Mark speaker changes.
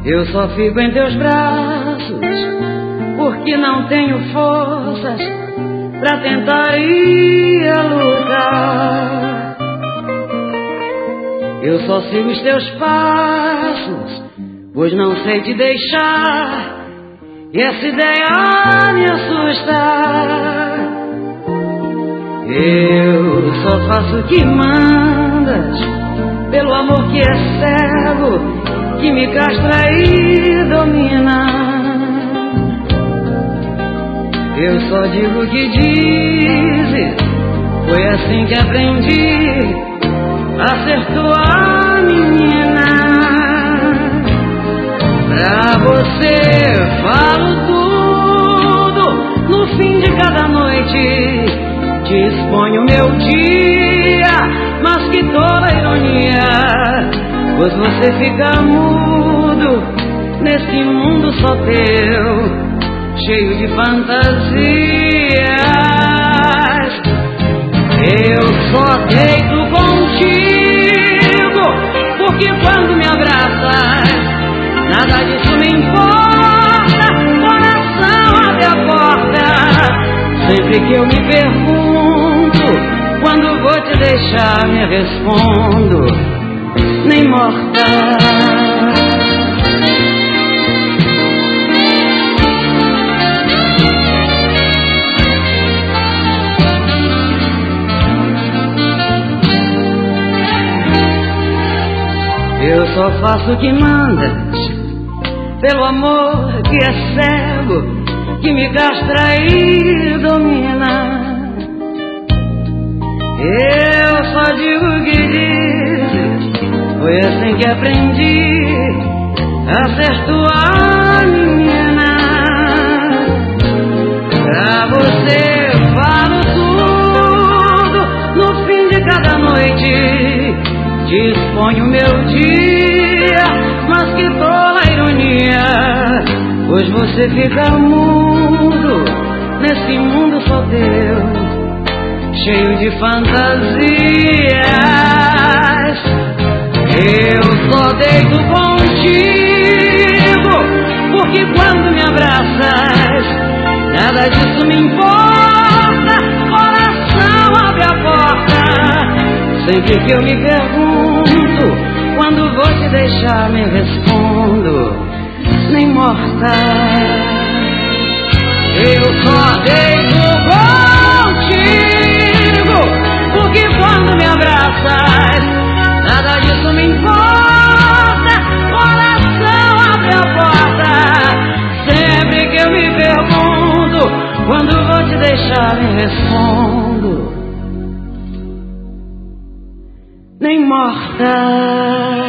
Speaker 1: Eu só fico em teus braços porque não tenho forças pra tentar ir a lutar. Eu só sigo os teus passos, pois não sei te deixar, e essa ideia me assusta. Eu só faço o que mandas, pelo amor que é cego, que me castra e domina. Eu só digo o que dizes, foi assim que aprendi a ser tua menina. Pra você falo tudo, no fim de cada noite te exponho meu dia, mas que toda ironia, pois você fica mudo nesse mundo só teu, cheio de fantasias. Eu só deito contigo porque quando me abraças nada disso me importa. Coração, abre a porta. Sempre que eu me pergunto quando vou te deixar, me respondo: nem morta. Eu só faço o que mandas, pelo amor que é cego, que me castra e domina. Eu só digo o que dizes, foi assim que aprendi a ser tua menina. Pra você falo tudo, no fim de cada noite te exponho meu dia, mas que tola ironia, pois você fica mudo nesse mundo só teu, cheio de fantasias. Eu só deito contigo porque quando me abraças nada disso me importa. Coração, abre a porta. Sempre que eu me pergunto quando vou te deixar, me respondo: nem morta. Eu só deito contigo porque quando me abraças nada disso me importa. Coração, abre a porta. Sempre que eu me pergunto quando vou te deixar, me respondo: nem morta.